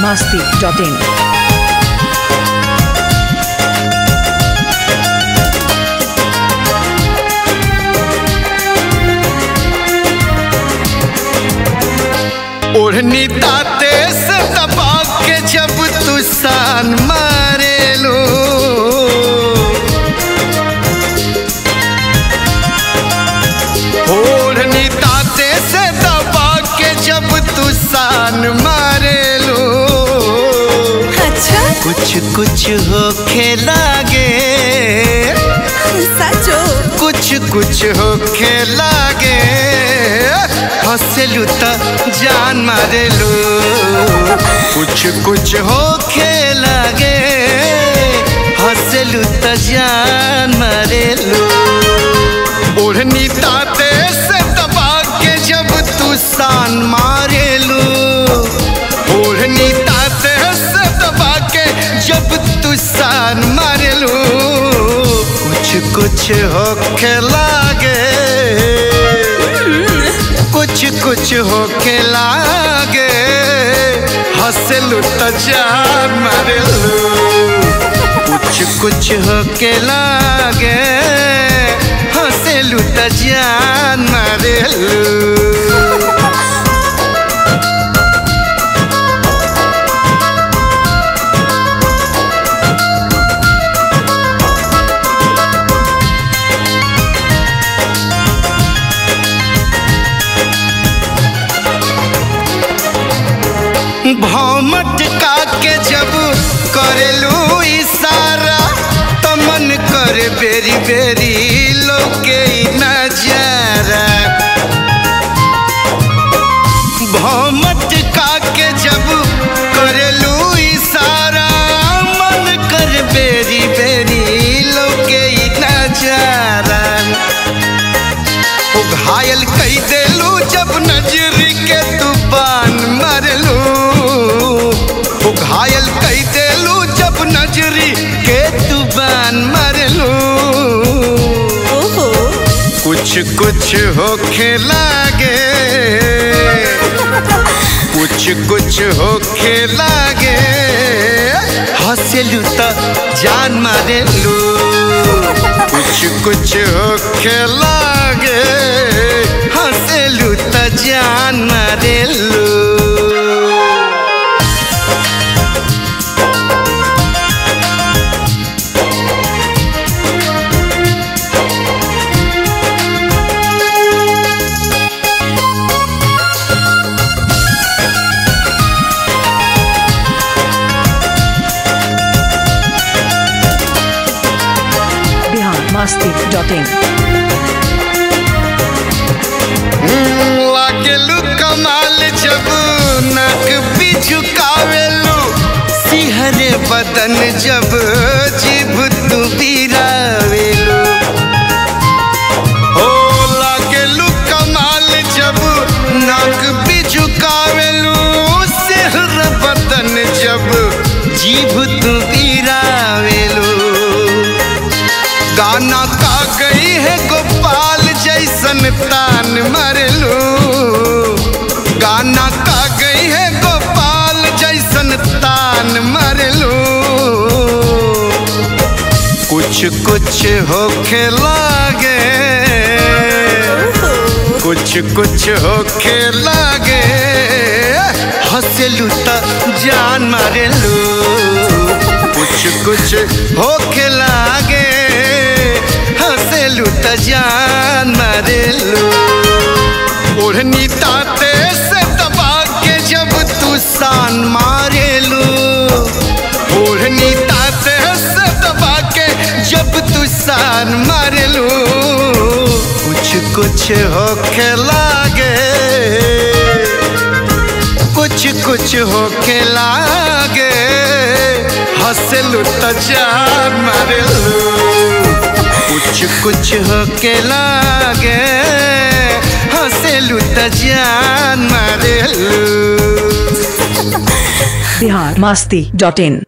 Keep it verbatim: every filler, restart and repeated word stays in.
masti dot in. ओढ़नी ताते से दबा के जब तू सान मारे लो, ओढ़नी ताते से दबा के जब तू सान मारे लो। अच्छा कुछ कुछ होखे लागे, सचो कुछ कुछ होखे लागे, हंसलू त जान मारेलू। कुछ कुछ होखे लागे, हंसलू त जान मारेलू। ओढ़नी ताते से दबा के जब तू सान मारेलू, ओढ़नी ताते से दबा के जब तू सान मारेलू। कुछ कुछ होखे लागे, कुछ कुछ होके लागे, हंसलू त जान मारेलू। कुछ कुछ होके लागे, हंसलू त जान मारेलू। भौमट का के जब करेलू इशारा, तो मन करे बेरी बेरी लोके नजारा। भौमट का के जब करेलू इशारा, मन करे बेरी बेरी लोके नजारा। ओ घायल कई देलू जब नजरी के तू बान मारलू, घायल कई देलू जब नजरी के तू बान मारलू। कुछ कुछ होखे लागे, कुछ कुछ होखे लागे, हंसलू त जान मारेलू। कुछ कुछ होखे लागे, हंसलू त जान मारेलू। masti dot in. लागेलू कमाल जब नक भी झुकावेलू, सिहरे बदन जब जीभ तू बिरावेलू। हो लागेलू कमाल जब नक भी झुकावेलू, सिहरे बदन जब जीभ तू बिरावेलू। गाना का गई है गोपाल जैसन तान मारलू, गाना का गई है गोपाल जैसन तान मारलू। कुछ कुछ होखे लागे, कुछ कुछ होखे लागे, हंसलू त जान मारलू। कुछ कुछ होखे लागे, हंसलू त जान मारेलू। ओढ़नी ताते से दबा के जब तू सान मारेलू, ओढ़नी ताते से दबा के जब तू सान मारेलू। कुछ कुछ होखे लागे, कुछ कुछ होखे लागे, हंसलू त जान मारेलू। कुछ कुछ होके लागे, हंसलू त जान मारेलू। Bihar masti dot in.